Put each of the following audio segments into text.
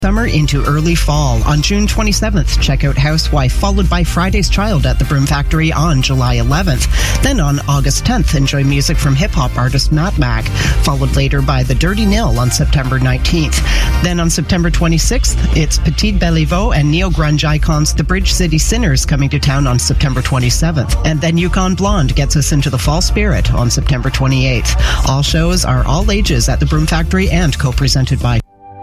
Summer into early fall. On June 27th, check out Housewife, followed by Friday's Child at the Broom Factory on July 11th. Then on August 10th, enjoy music from hip-hop artist Matt Mac, followed later by The Dirty Nil on September 19th. Then on September 26th, it's Petite Beliveau and neo-grunge icons The Bridge City Sinners coming to town on September 27th. And then Yukon Blonde gets us into the fall spirit on September 28th. All shows are all ages at the Broom Factory and co-presented by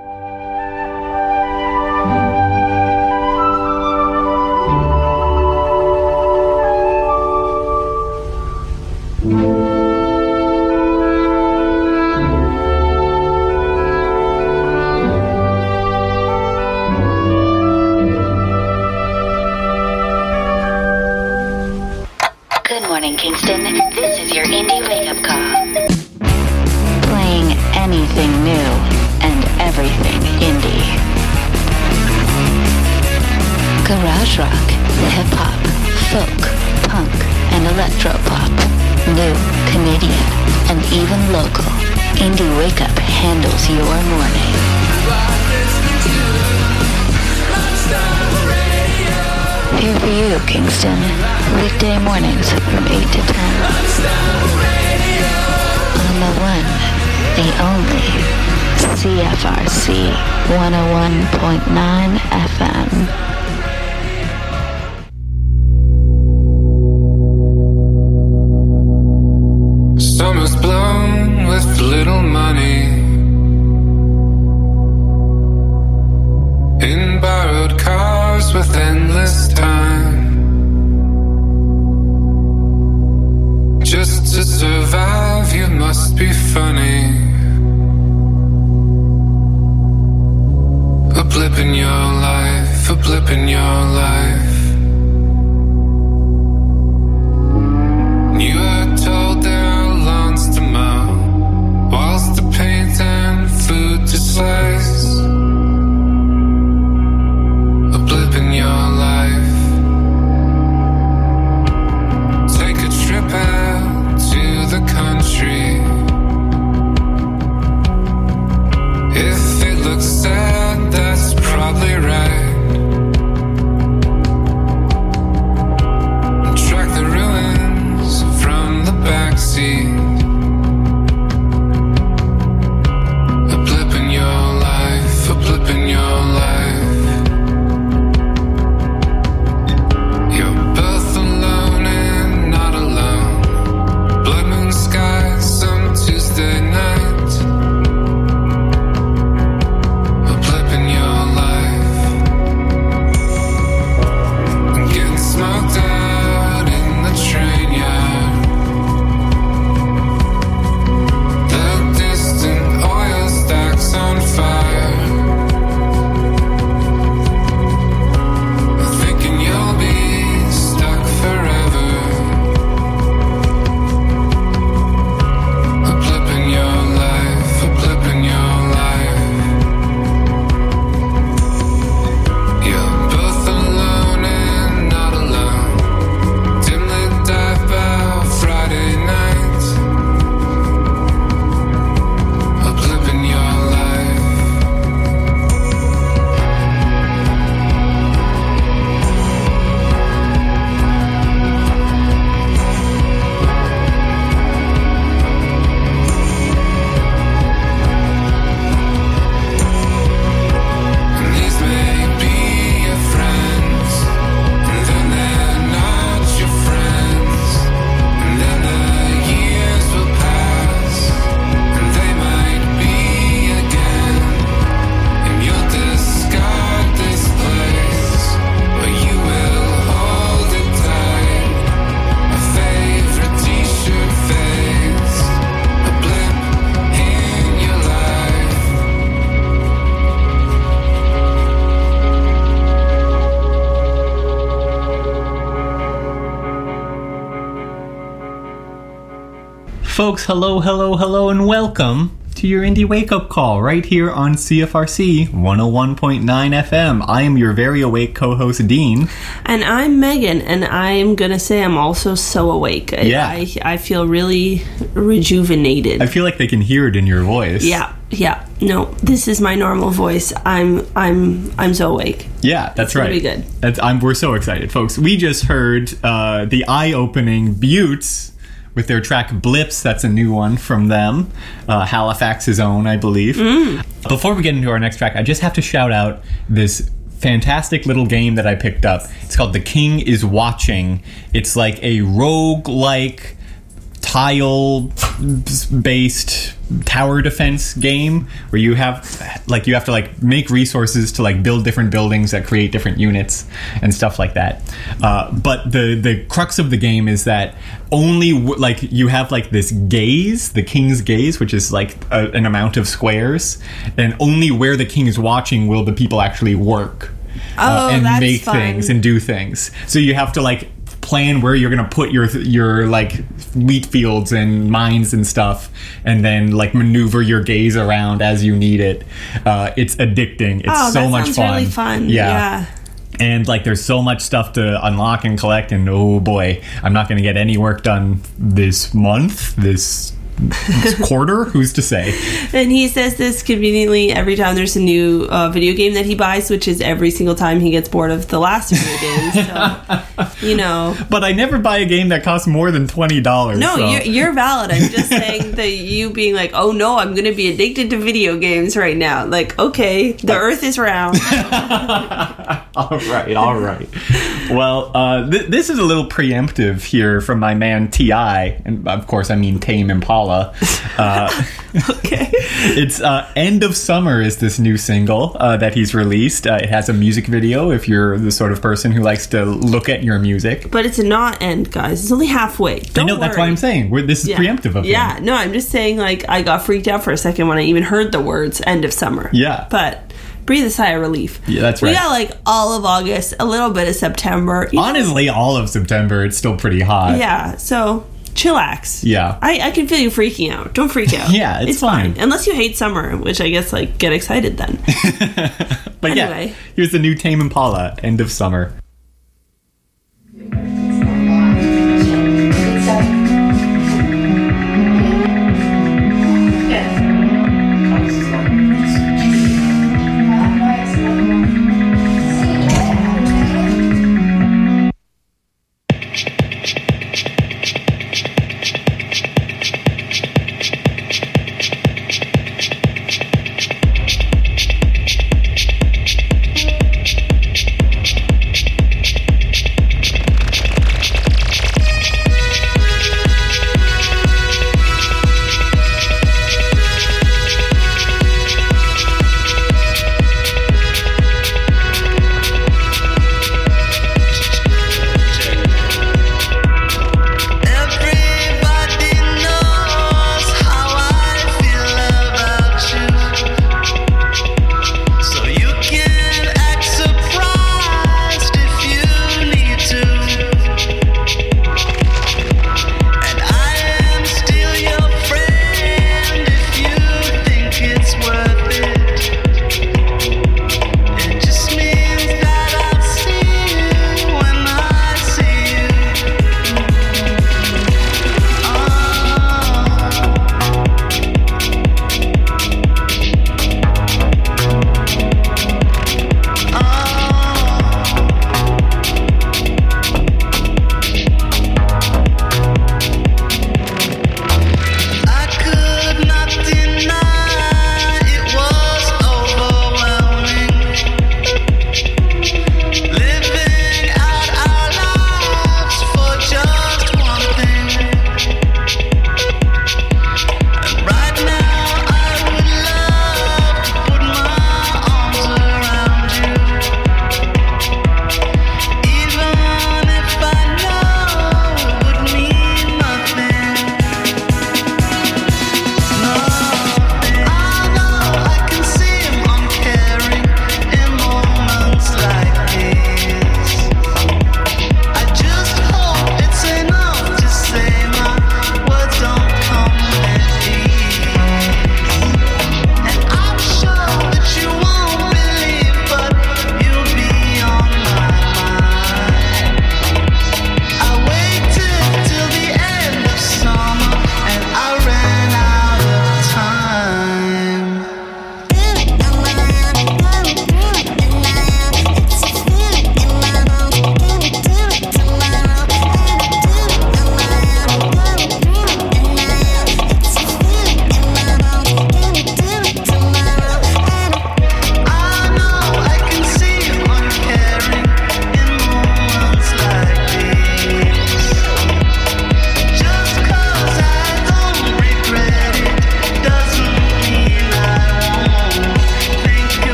Kingston, this is your indie wake-up call. Playing anything new and everything indie. Garage rock, hip-hop, folk, punk, and electro-pop. New, Canadian, and even local. Indie Wake-Up handles your morning. Here for you, Kingston. Weekday mornings from 8 to 10. On the one, the only, CFRC 101.9 FM. Summer's blown with little money in borrowed cars with endless time. Just to survive, you must be funny. A blip in your life, a blip in your life. You are told there are lawns to mow, walls to paint and food to slice. A blip in your life. Take a trip out to the country. If it looks sad, that's probably right. Track the ruins from the backseat. A blip in your life, a blip in your life. You're both alone and not alone. Blood moon skies some Tuesday night. A blip in your life. Getting smoked out in the train yard. The distant oil stacks on fire. Thinking you'll be stuck forever. A blip in your life, a blip in your life. You're both alone and not alone. Dimly dive by Friday night. A blip in your life. And these may be your friends, and then they're not your friends. And then the years will pass, and they might be again. And you'll discard this place, but you will hold it tight. A favorite t-shirt fades, a blip in your life. Folks, hello, hello, hello, and welcome to your indie wake-up call right here on CFRC 101.9 FM. I am your very awake co-host, Dean. And I'm Megan, and I'm going to say I'm also so awake. Yeah. I feel really rejuvenated. I feel like they can hear it in your voice. Yeah. No, this is my normal voice. I'm so awake. Yeah, that's right. It's gonna be good. We're so excited, folks. We just heard the eye-opening Buttes with their track Blips. That's a new one from them. Halifax's own, I believe. Before we get into our next track, I just have to shout out this fantastic little game that I picked up. It's called The King is Watching. It's like a roguelike tile-based tower defense game where you have to make resources to build different buildings that create different units and stuff like that. But the crux of the game is that only you have this gaze, the king's gaze, which is an amount of squares, and only where the king is watching will the people actually work and that's make fun. things and do things. So you have to plan where you're gonna put your wheat fields and mines and stuff, and then maneuver your gaze around as you need it. It's addicting. It's so much fun. Really fun. Yeah. And there's so much stuff to unlock and collect, and oh boy, I'm not gonna get any work done this month, this quarter, who's to say. And he says this conveniently every time there's a new video game that he buys, which is every single time he gets bored of the last video game. So, But I never buy a game that costs more than $20. No, so. you're valid. I'm just saying that you being oh no, I'm going to be addicted to video games right now. Okay, the earth is round. All right. Well, this is a little preemptive here from my man T.I., and of course I mean Tame Impala. Okay. It's End of Summer is this new single that he's released. It has a music video if you're the sort of person who likes to look at your music. But it's not end, guys. It's only halfway. I know, that's why I'm saying. This is preemptive of him. Yeah, no, I'm just saying I got freaked out for a second when I even heard the words End of Summer. Yeah. But breathe a sigh of relief. Yeah, that's right. We got all of August, a little bit of September. Honestly, all of September, it's still pretty hot. Yeah, so chillax. Yeah. I can feel you freaking out. Don't freak out. Yeah, it's fine. Unless you hate summer, which I guess get excited then. But anyway. Here's the new Tame Impala, End of Summer.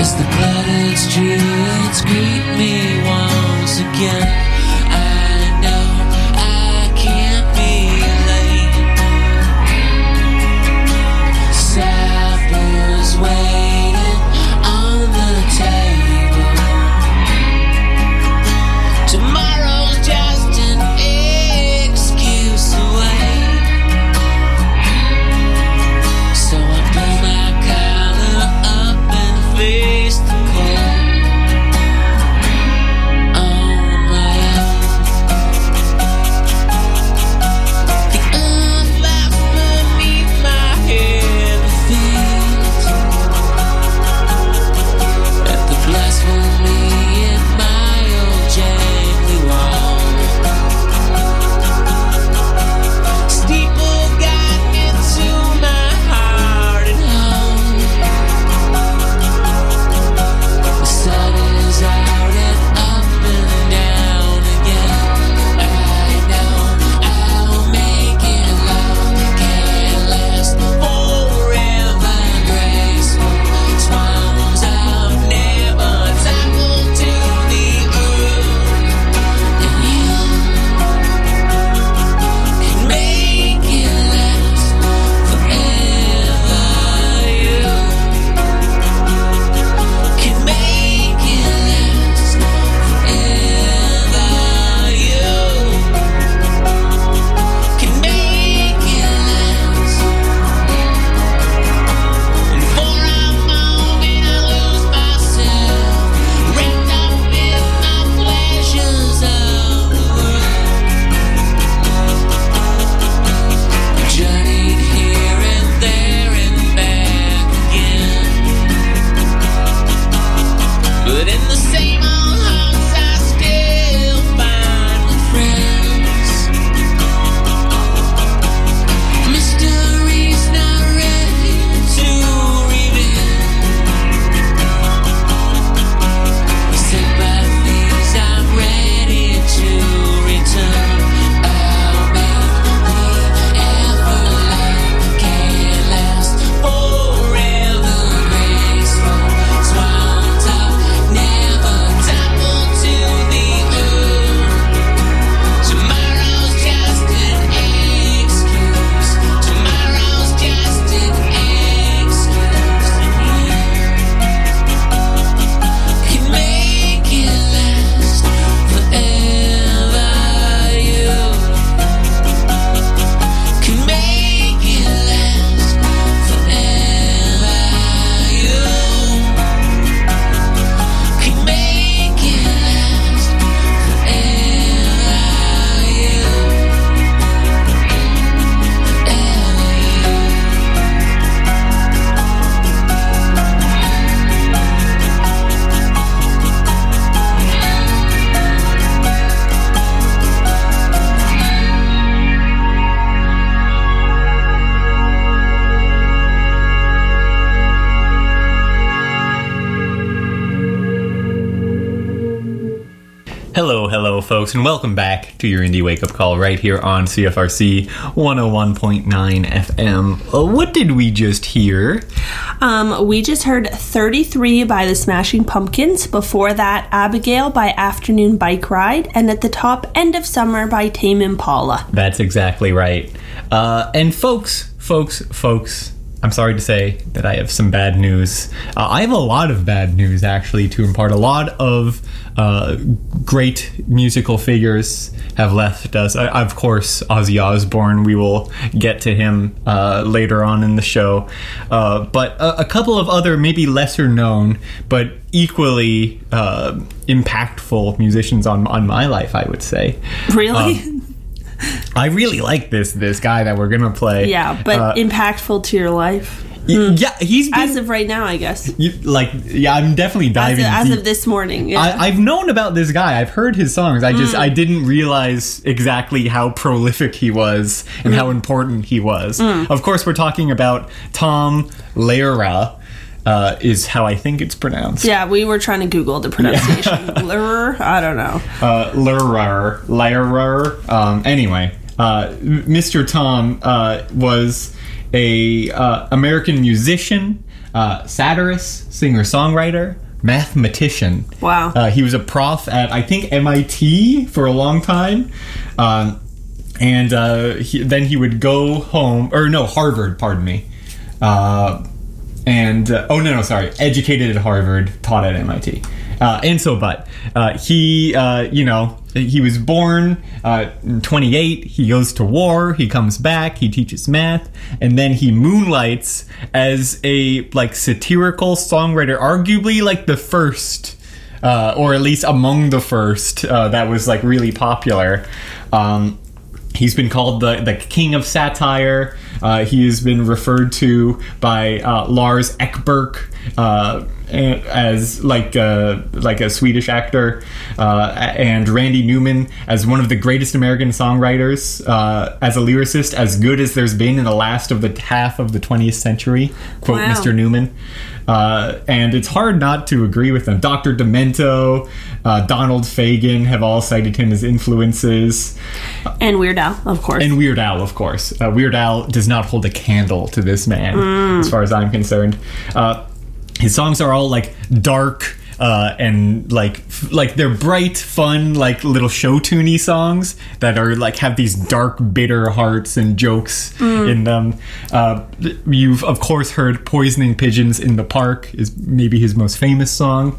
As the cluttered streets greet me once again, I know I can't be late. Supper's waiting on the table. Tomorrow's just an excuse away. So I pull my collar up and face the cold on my own. The earth lies beneath my heavy feet. At the blasphemy in my old jangly wall. Steeple got into my heart and home. The sun is out and up and down again. I know I'll make it love can't last forever. Graceful swans I've never tackled to the earth, and you can make it last forever. You can make it last forever. You can make it last. And for a moment I lose myself, wrapped up in the pleasures of the world. I journeyed here and there and back again, but in the same old house I still find my friends. Mystery's not ready to reveal. Sympathies I'm ready to return. I'll make the everlasting can't last forever. Graceful swans I've never tackled to the earth. Tomorrow's just an excuse. Tomorrow's just an excuse. And you can make it last forever. You can make it last forever. You can make it last Hello, folks, and welcome back to your Indie Wake Up Call right here on CFRC 101.9 FM. What did we just hear? We just heard 33 by the Smashing Pumpkins. Before that, Abigail by Afternoon Bike Ride. And at the top, End of Summer by Tame Impala. That's exactly right. And folks, I'm sorry to say that I have some bad news. I have a lot of bad news, actually, to impart. A lot of great musical figures have left us. Of course, Ozzy Osbourne. We will get to him later on in the show. But a couple of other, maybe lesser known, but equally impactful musicians on my life, I would say. Really? I really like this guy that we're gonna play. Yeah, but impactful to your life. Yeah, he's been, as of right now, I guess. I'm definitely diving as deep. of this morning. Yeah. I've known about this guy. I've heard his songs. I didn't realize exactly how prolific he was and how important he was. Of course, we're talking about Tom Lehrer. Is how I think it's pronounced. Yeah, we were trying to Google the pronunciation. Lehrer? I don't know. Lehrer. Anyway, Mr. Tom was a American musician, satirist, singer-songwriter, mathematician. Wow. He was a prof at, I think, MIT for a long time. Then he would go home, Harvard, pardon me. Educated at Harvard, taught at MIT. He was born 28, he goes to war, he comes back, he teaches math, and then he moonlights as a, satirical songwriter, arguably, the first, or at least among the first, that was, really popular. He's been called the king of satire. He has been referred to by Lars Ekberg as a Swedish actor, and Randy Newman as one of the greatest American songwriters, as a lyricist, as good as there's been in the last of the half of the 20th century. Quote Wow. Mr. Newman. And it's hard not to agree with them. Dr. Demento, Donald Fagen have all cited him as influences. And Weird Al, of course. And Weird Al, of course. Weird Al does not hold a candle to this man, as far as I'm concerned. His songs are all dark, and they're bright, fun, little show tuney songs that are have these dark, bitter hearts and jokes in them. You've of course heard "Poisoning Pigeons in the Park" is maybe his most famous song,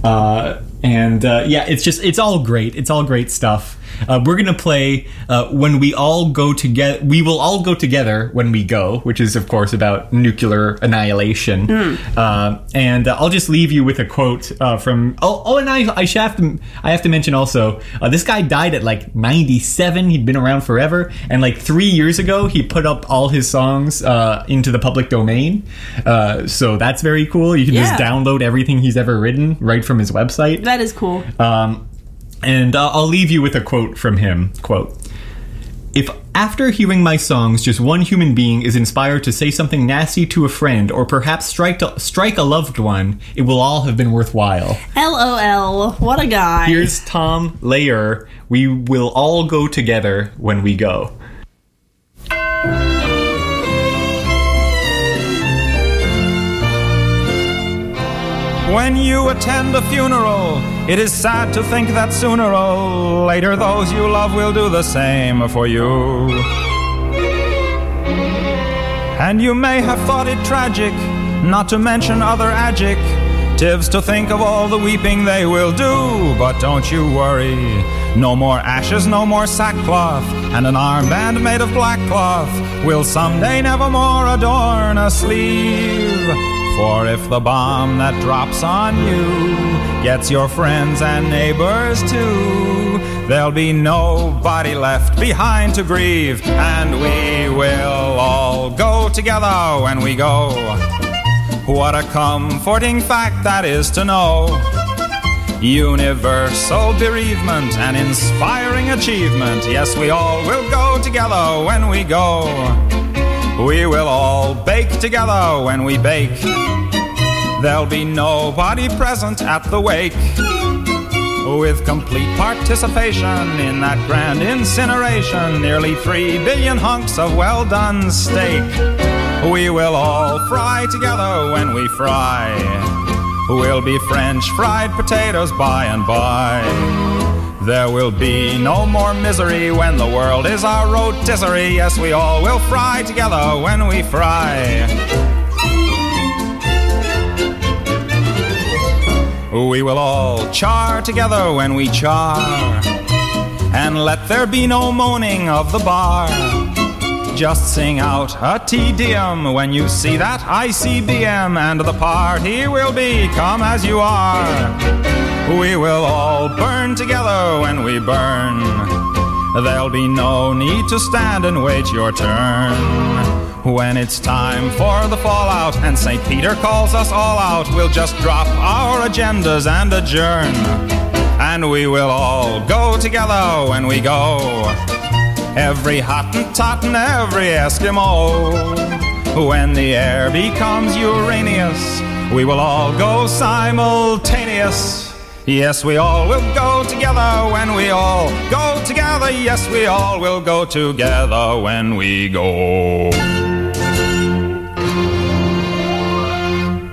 it's all great. It's all great stuff. We're gonna play "When We All Go Together." We will all go together when we go, which is of course about nuclear annihilation. And I'll just leave you with a quote from. And I have to mention also, this guy died at 97. He'd been around forever, and 3 years ago he put up all his songs into the public domain. So that's very cool. You can just download everything he's ever written right from his website. That is cool. And I'll leave you with a quote from him. Quote, "If after hearing my songs, just one human being is inspired to say something nasty to a friend or perhaps strike a loved one, it will all have been worthwhile." LOL. What a guy. Here's Tom Lehrer. "We will all go together when we go." When you attend a funeral, it is sad to think that sooner or later those you love will do the same for you. And you may have thought it tragic, not to mention other adjectives, to think of all the weeping they will do. But don't you worry, no more ashes, no more sackcloth, and an armband made of black cloth will someday nevermore adorn a sleeve. For if the bomb that drops on you gets your friends and neighbors too, there'll be nobody left behind to grieve, and we will all go together when we go. What a comforting fact that is to know. Universal bereavement, an inspiring achievement. Yes, we all will go together when we go. We will all bake together when we bake. There'll be nobody present at the wake. With complete participation in that grand incineration, nearly 3 billion hunks of well-done steak. We will all fry together when we fry. We'll be French fried potatoes by and by. There will be no more misery when the world is our rotisserie. Yes, we all will fry together when we fry. We will all char together when we char, and let there be no moaning of the bar. Just sing out a Te Deum when you see that ICBM, and the party will be come as you are. We will all burn together when we burn. There'll be no need to stand and wait your turn. When it's time for the fallout and St. Peter calls us all out, we'll just drop our agendas and adjourn. And we will all go together when we go. Every Hottentot and every Eskimo. When the air becomes Uranus, we will all go simultaneous. Yes, we all will go together when we all go together. Yes, we all will go together when we go.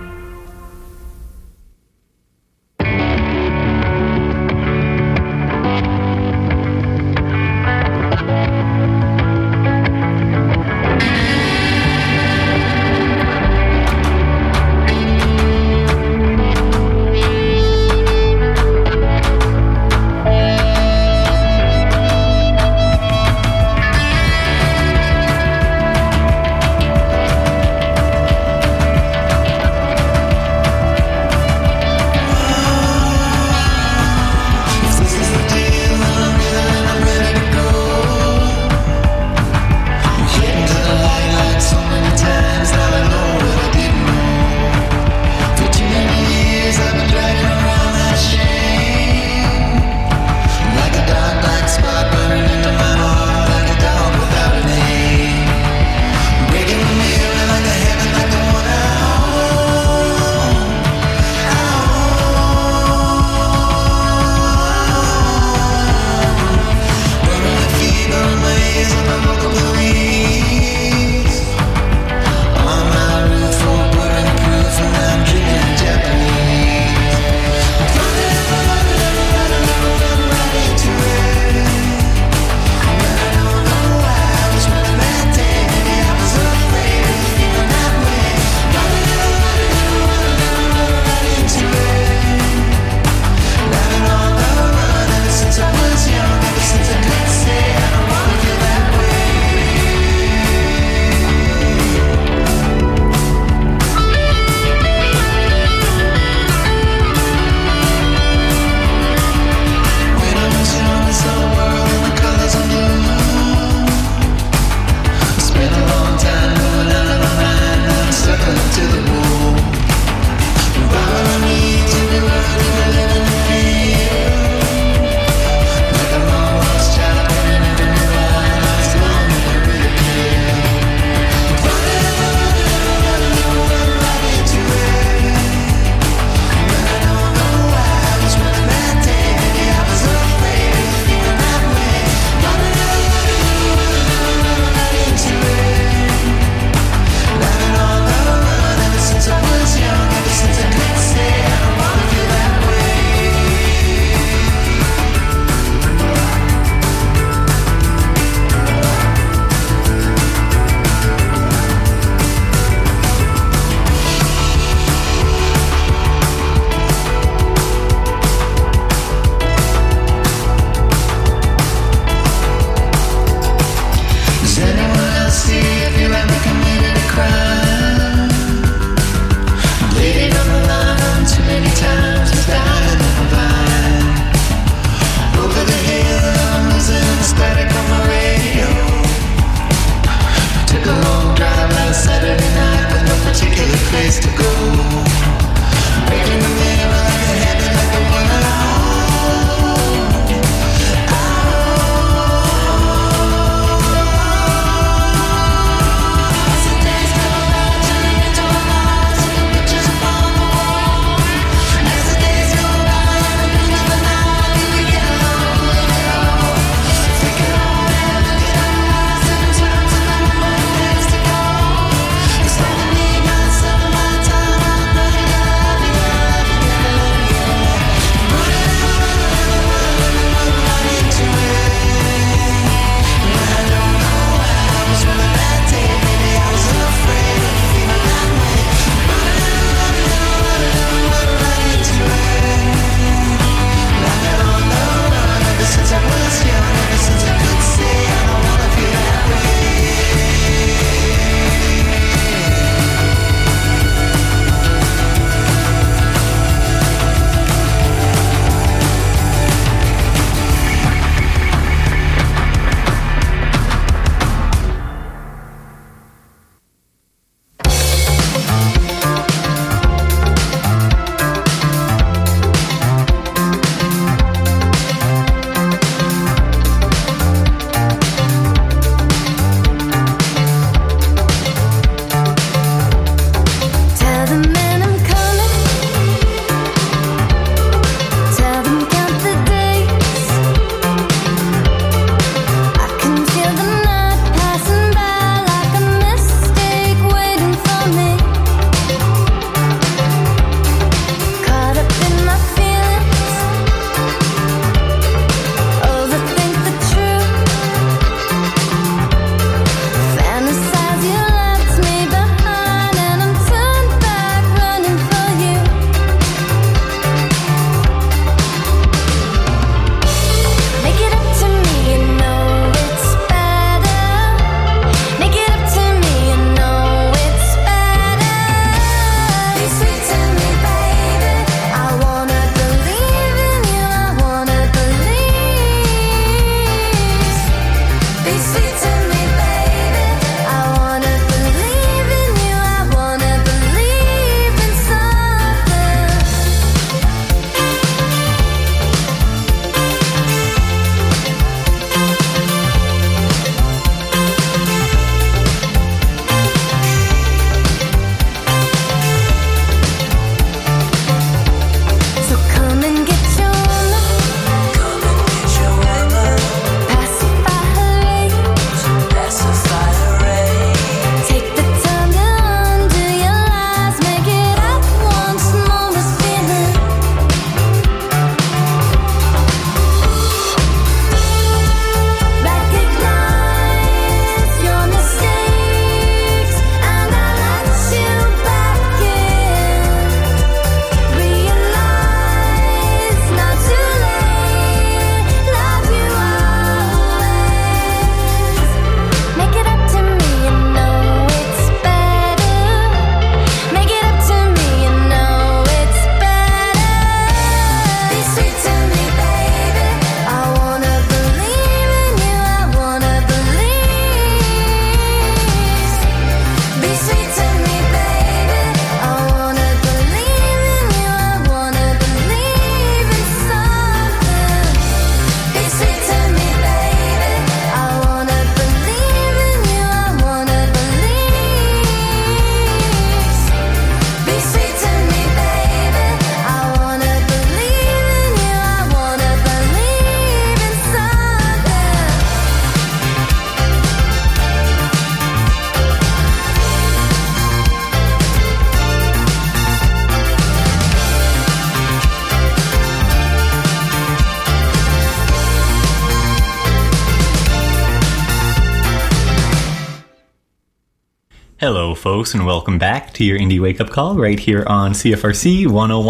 Hello, folks, and welcome back to your Indie Wake Up Call right here on CFRC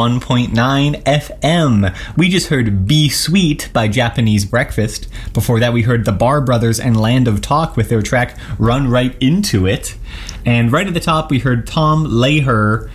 101.9 FM. We just heard Be Sweet by Japanese Breakfast. Before that, we heard the Bar Brothers and Land of Talk with their track Run Right Into It. And right at the top, we heard Tom Lehrer.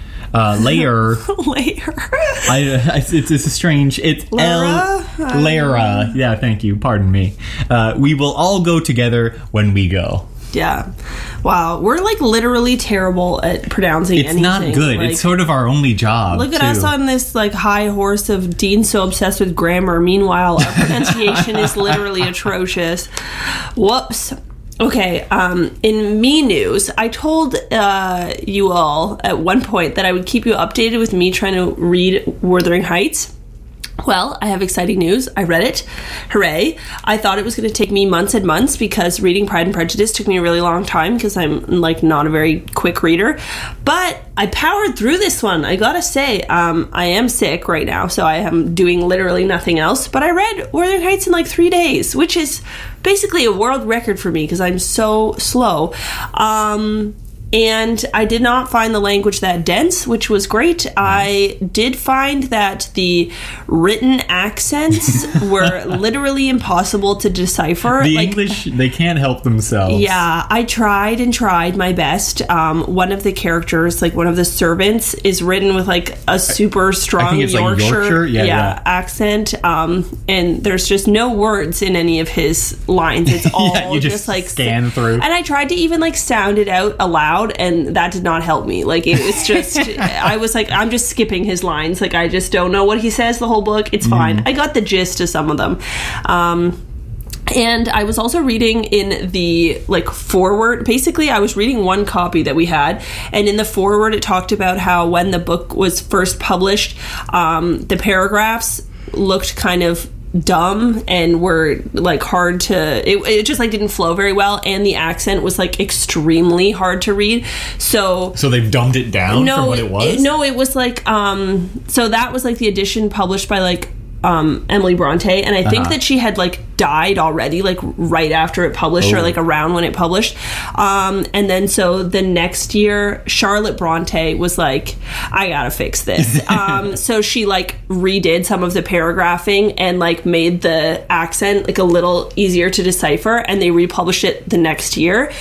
It's a strange. It's Lara. Yeah, thank you. Pardon me. We will all go together when we go. Yeah. Wow. We're like literally terrible at pronouncing It's anything. not good. Like, It's sort of our only job. look at too. us on this like high horse of Dean's so obsessed with grammar. Meanwhile, our pronunciation is literally atrocious. Whoops. Okay, in me news, I told you all at one point that I would keep you updated with me trying to read Wuthering Heights. Well, I have exciting news. I read it. Hooray. I thought it was going to take me months and months because reading Pride and Prejudice took me a really long time because I'm like not a very quick reader. But I powered through this one. I gotta say, I am sick right now, so I am doing literally nothing else. But I read Wuthering Heights in like 3 days, which is basically a world record for me because I'm so slow. And I did not find the language that dense, which was great. I did find that the written accents were literally impossible to decipher. The English, they can't help themselves. Yeah, I tried and tried my best. One of the characters, like one of the servants, is written with like a super strong it's like Yorkshire? Yeah. accent. And there's just no words in any of his lines. It's all Yeah, you just like scan through. And I tried to even like sound it out aloud, and that did not help me. Like it was just, I was like, I'm just skipping his lines. Like I just don't know what he says the whole book. It's fine. I got the gist of some of them. And I was also reading in the like foreword. Basically, I was reading one copy that we had, and in the foreword, it talked about how when the book was first published, the paragraphs looked kind of dumb and were like hard to. It just like didn't flow very well, and the accent was like extremely hard to read. So they've dumbed it down from what it was? It was like so that was like the edition published by like Emily Bronte, and I think that she had like died already, like right after it published, or like around when it published. And then so the next year, Charlotte Bronte was like, I gotta fix this. So she like redid some of the paragraphing and like made the accent like a little easier to decipher, and they republished it the next year.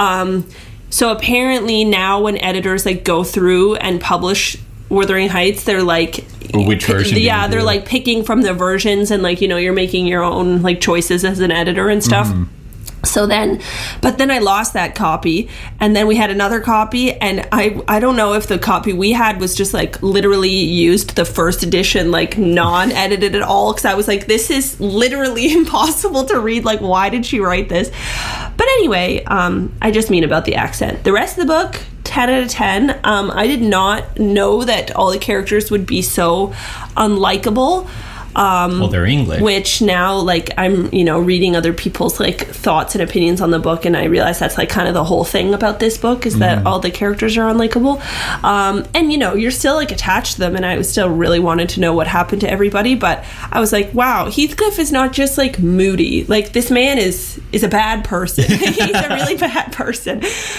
So apparently now when editors like go through and publish Wuthering Heights, they're like, which version? Yeah, they're like picking from the versions, and like, you know, you're making your own like choices as an editor and stuff. So then, but then I lost that copy, and then we had another copy, and I don't know if the copy we had was just like literally used the first edition, like non-edited at all, because I was like, this is literally impossible to read. Like, why did she write this? But anyway, I just mean about the accent. The rest of the book, 10 out of 10. I did not know that all the characters would be so unlikable. Well, they're English. Which now, like, I'm, you know, reading other people's, like, thoughts and opinions on the book, and I realize that's, like, kind of the whole thing about this book, is that all the characters are unlikable. And, you know, you're still, like, attached to them, and I still really wanted to know what happened to everybody, but I was like, wow, Heathcliff is not just, like, moody. Like, this man is a bad person. He's a really bad person.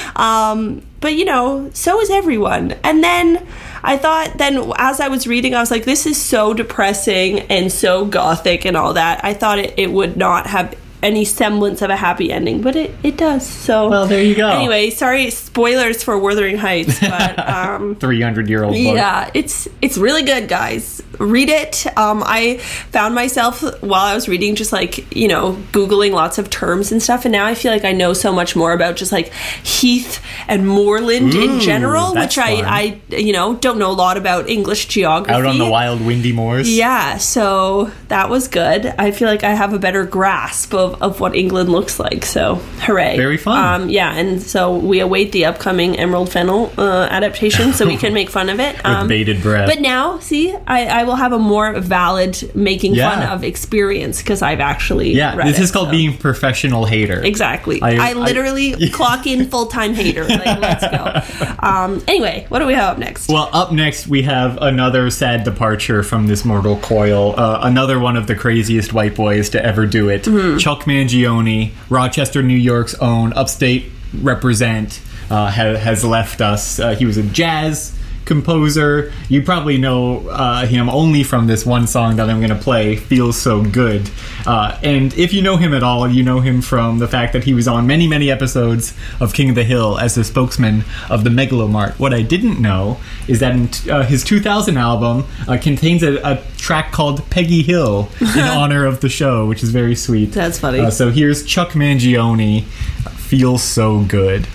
But, you know, so is everyone. And then I thought, then as I was reading, I was like, this is so depressing and so gothic and all that. I thought it would not have any semblance of a happy ending, but it does. So, well, there you go. Anyway, sorry, spoilers for Wuthering Heights, but 300-year-old book. Yeah, it's really good, guys. Read it. I found myself while I was reading just like, you know, Googling lots of terms and stuff, and now I feel like I know so much more about just like heath and moorland in general, which I you know, don't know a lot about English geography. Out on the wild windy moors. Yeah, so that was good. I feel like I have a better grasp of what England looks like, so hooray. Very fun. Yeah, and so we await the upcoming Emerald Fennel adaptation so we can make fun of it. With bated breath. But now, see, I will have a more valid making fun of experience because I've actually read this it, is called being professional hater. Exactly. I literally clock in full-time hater. Like, let's go. Anyway, what do we have up next? Well, up next we have another sad departure from this mortal coil. Another one of the craziest white boys to ever do it. Chuck Mangione, Rochester, New York's own upstate represent, has left us. He was a jazz composer. You probably know him only from this one song that I'm going to play, Feels So Good. And if you know him at all, you know him from the fact that he was on many, many episodes of King of the Hill as the spokesman of the Megalomart. What I didn't know is that in his 2000 album contains a track called Peggy Hill in honor of the show, which is very sweet. That's funny. So here's Chuck Mangione, feels so good.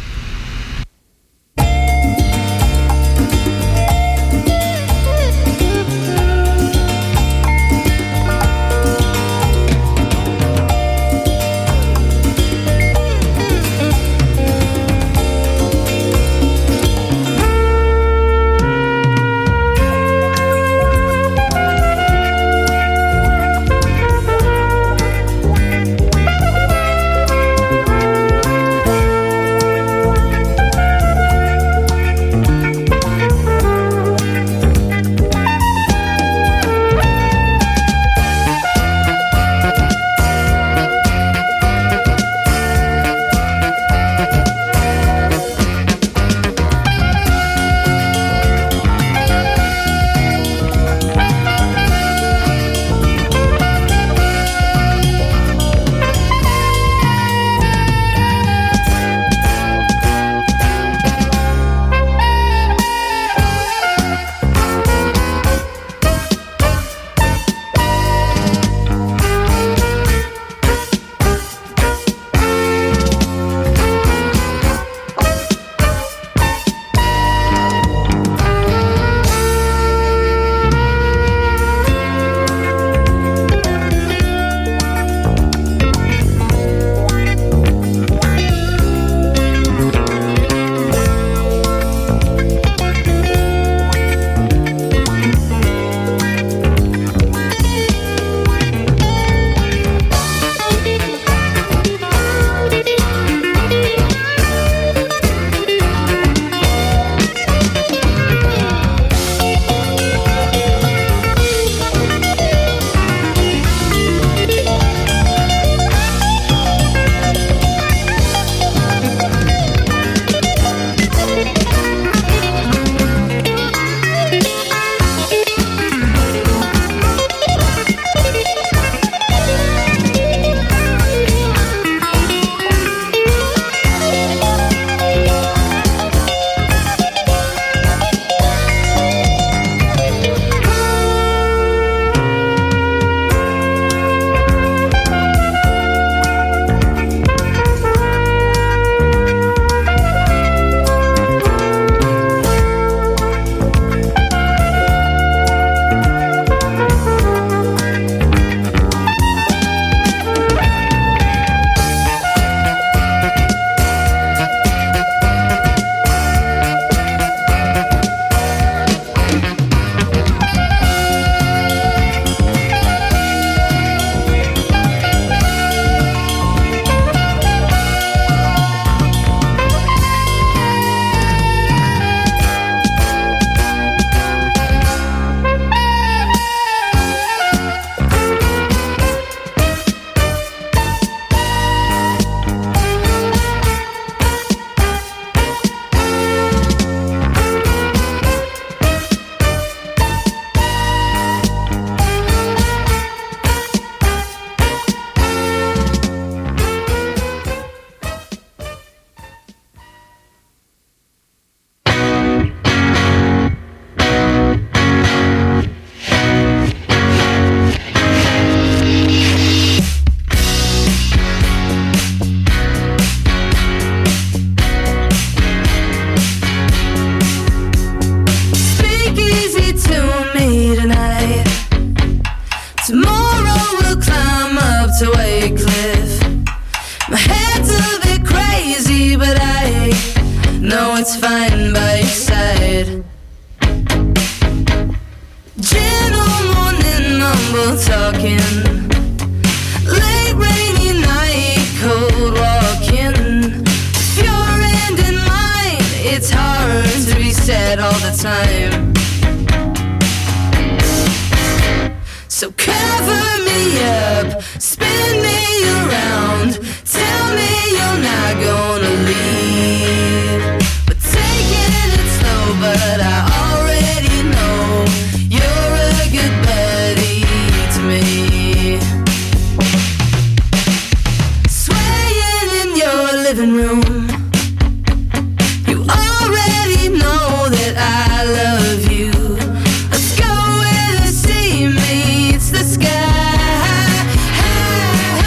it's fine by your side. Gentle morning mumble talking, late rainy night cold walking. If your end and mine, it's hard to be said all the time. So cover me up, spin me around, tell me you're not gonna leave. But taking it slow, but I already know you're a good buddy to me. Swaying in your living room, you already know that I love you. Let's go where the sea meets the sky.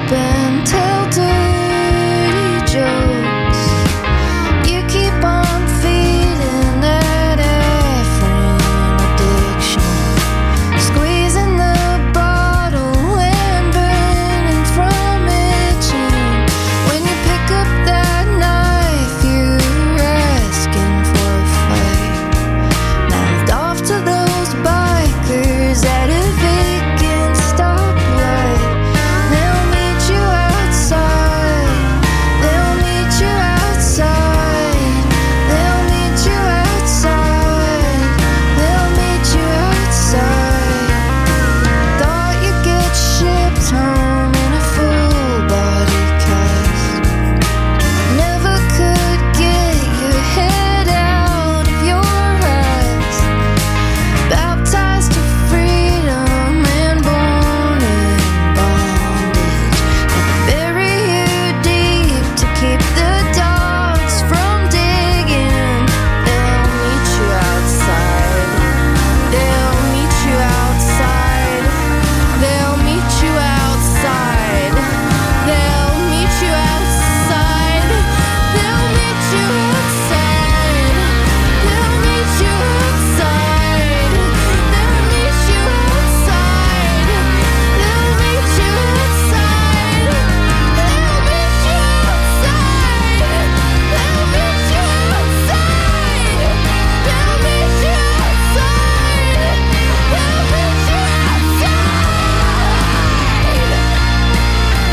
up and tell dirty jokes. You keep on feeding that effing addiction, squeezing the bottle and burning from itching. When you pick up that knife, you're asking for a fight. Mouthed off to those bikers at a vacant stoplight. They'll meet you outside. They'll meet you outside. They'll meet you outside. They'll meet you outside. Thought you'd get shipped home in a full body cast. Never could get your head out of your ass. Baptized to freedom and born in bondage. Bury you deep to keep the dogs from digging. They'll meet you outside. They'll meet you outside. They'll meet you outside. They'll meet you outside. They'll meet you outside. They'll meet you outside. They'll meet you outside. They'll meet you outside. They'll meet you outside. They'll meet you outside. They'll meet you outside. They'll meet you outside.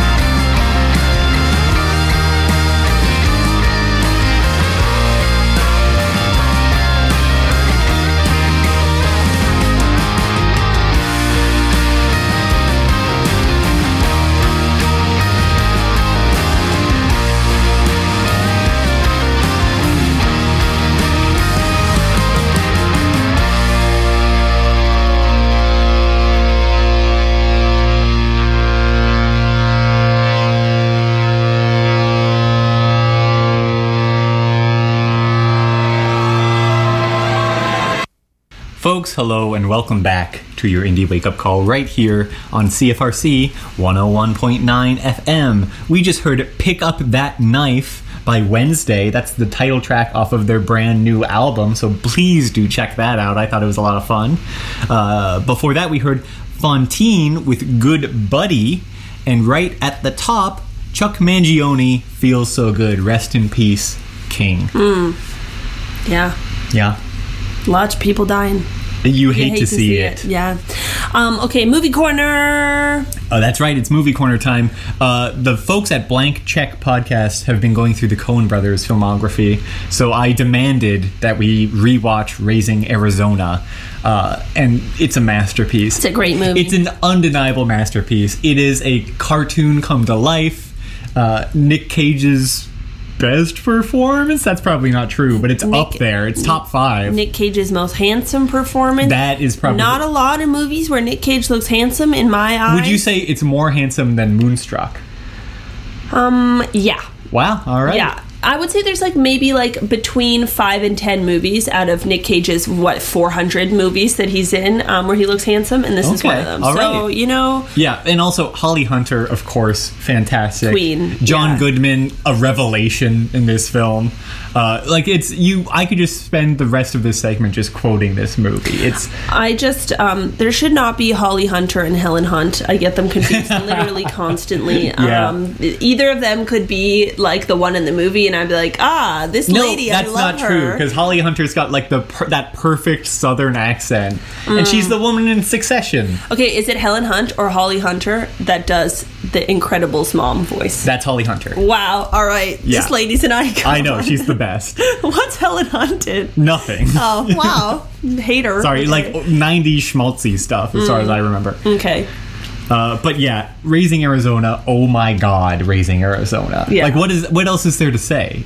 Folks, hello and welcome back to your Indie Wake Up Call right here on CFRC 101.9 FM. We just heard Pick Up That Knife by Wednesday. That's the title track off of their brand new album, so please do check that out. I thought it was a lot of fun. Before that, we heard Fontaine with Good Buddy, and right at the top, Chuck Mangione, Feels So Good. Rest in peace, King. Yeah. Yeah. Lots of people dying. You hate to see it. Yeah. Okay, movie corner. Oh, that's right. It's movie corner time. The folks at Blank Check Podcast have been going through the Coen Brothers filmography, so I demanded that we rewatch Raising Arizona, and it's a masterpiece. It's a great movie. It's an undeniable masterpiece. It is a cartoon come to life. Nick Cage's best performance? That's probably not true, but it's up there. It's top 5. Nick Cage's most handsome performance. That is probably not a lot of movies where Nick Cage looks handsome in my eyes. Would you say it's more handsome than Moonstruck? Yeah. Wow. All right. Yeah. I would say there's maybe between 5 and 10 movies out of Nick Cage's 400 movies that he's in where he looks handsome, and this is one of them. All so right. you know. Yeah, and also Holly Hunter, of course, fantastic. Queen. John Yeah. Goodman, a revelation in this film. I could just spend the rest of this segment just quoting this movie. There should not be Holly Hunter and Helen Hunt. I get them confused literally constantly. Yeah. Either of them could be the one in the movie, and I'd be like, this lady, I love her. That's not true, because Holly Hunter's got that perfect Southern accent, and she's the woman in Succession. Okay, is it Helen Hunt or Holly Hunter that does the Incredibles mom voice? That's Holly Hunter. Wow, all right. Yeah. This lady's an icon. I know, she's the best. What's Helen Hunt in? Nothing. Oh, wow. Hate her. Sorry, Okay. 90s schmaltzy stuff, as far as I remember. Okay. But yeah, Raising Arizona. Oh my God, Raising Arizona. Yeah. What else is there to say?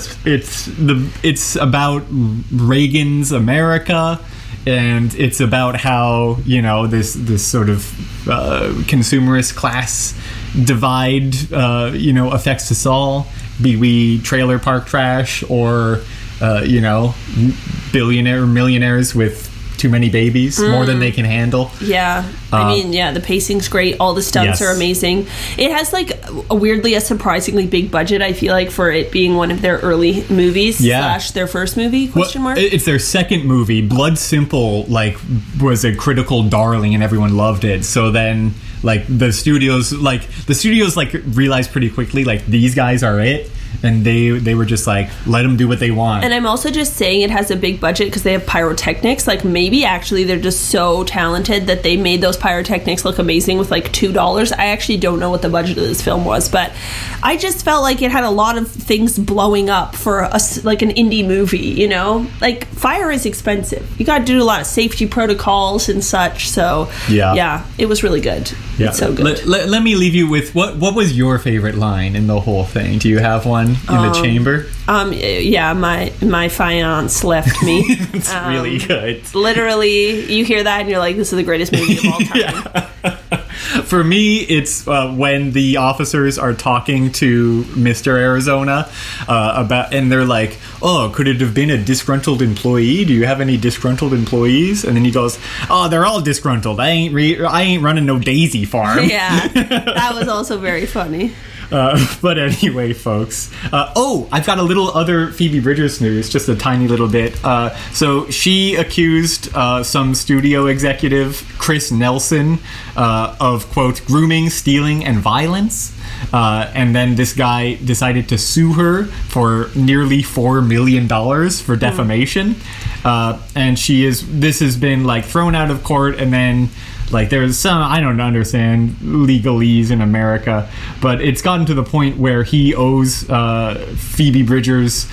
It's about Reagan's America, and it's about how this sort of consumerist class divide affects us all. Be we trailer park trash or millionaires with too many babies, more than they can handle. Yeah. I mean, yeah, the pacing's great. All the stunts Yes. are amazing. It has like a surprisingly big budget, I feel like, for it being one of their early movies / their first movie, question mark. It's their second movie. Blood Simple, like, was a critical darling and everyone loved it. So then, like, the studios realized pretty quickly, like, these guys are it. And they were just like, let them do what they want. And I'm also just saying it has a big budget because they have pyrotechnics. Like, maybe actually they're just so talented that they made those pyrotechnics look amazing with like $2. I actually don't know what the budget of this film was, but I just felt like it had a lot of things blowing up for like an indie movie, you know? Like, fire is expensive. You got to do a lot of safety protocols and such. So, yeah, it was really good. Yeah. It's so good. Let me leave you with, what was your favorite line in the whole thing? Do you have one in the chamber? Yeah, my fiance left me. It's really good. Literally, you hear that and you're like, this is the greatest movie of all time. For me, it's when the officers are talking to Mr. Arizona about, and they're like, "Oh, could it have been a disgruntled employee? Do you have any disgruntled employees?" And then he goes, "Oh, they're all disgruntled. I ain't running no Daisy farm." Yeah, that was also very funny. But anyway, folks. I've got a little other Phoebe Bridgers news, just a tiny little bit. So she accused some studio executive, Chris Nelson, of, quote, grooming, stealing, and violence. And then this guy decided to sue her for nearly $4 million for defamation. And this has been, like, thrown out of court, and then, like, there's some, I don't understand legalese in America, but it's gotten to the point where he owes Phoebe Bridgers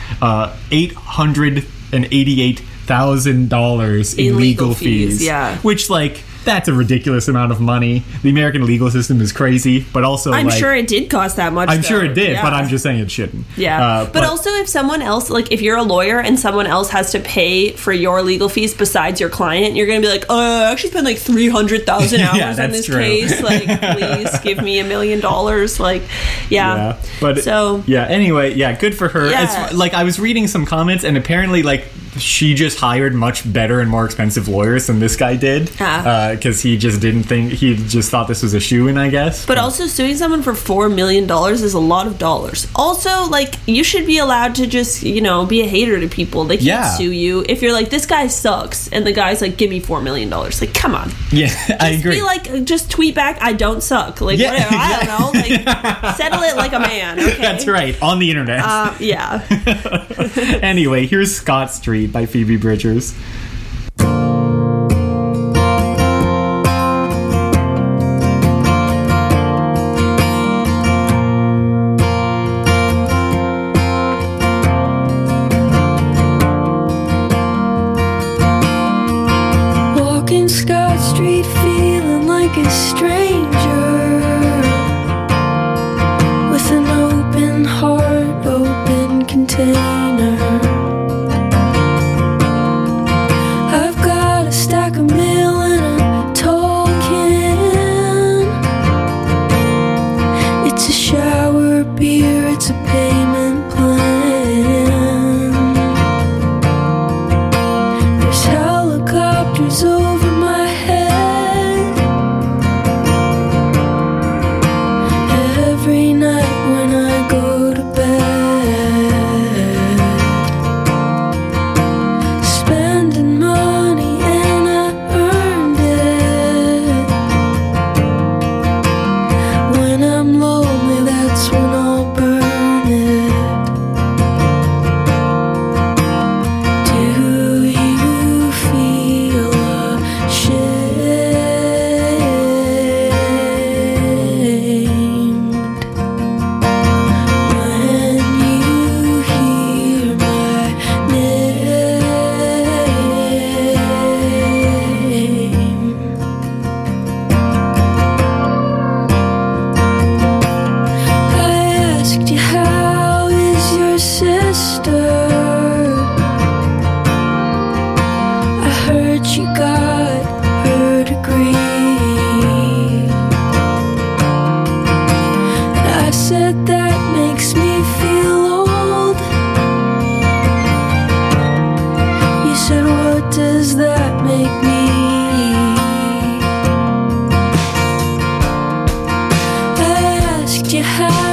$888,000 in legal fees. Yeah. Which, like, that's a ridiculous amount of money. The American legal system is crazy, but also, I'm like, sure it did cost that much. I'm sure though. it did, Yeah. but I'm just saying it shouldn't. Yeah. But also, if someone else, like, if you're a lawyer and someone else has to pay for your legal fees besides your client, you're going to be like, I actually spent like 300,000 hours Yeah, on that's this true. case. Like, please give me $1 million. Like, yeah. But so, yeah, anyway, yeah, good for her. Yeah. It's, like, I was reading some comments, and apparently, like, she just hired much better and more expensive lawyers than this guy did, because he just thought this was a shoo-in, I guess. But also, suing someone for $4 million is a lot of dollars. Also, like, you should be allowed to just, you know, be a hater to people. They can't sue you if you're like, this guy sucks, and the guy's like, give me $4 million. Like, come on. Yeah, I agree. Be like, just tweet back, I don't suck. Like, whatever. I don't know. Like, settle it like a man. Okay. That's right, on the internet. Yeah. Anyway, here's Scott Street by Phoebe Bridgers. Walking Scott Street feeling like a stranger, with an open heart, open container. you have.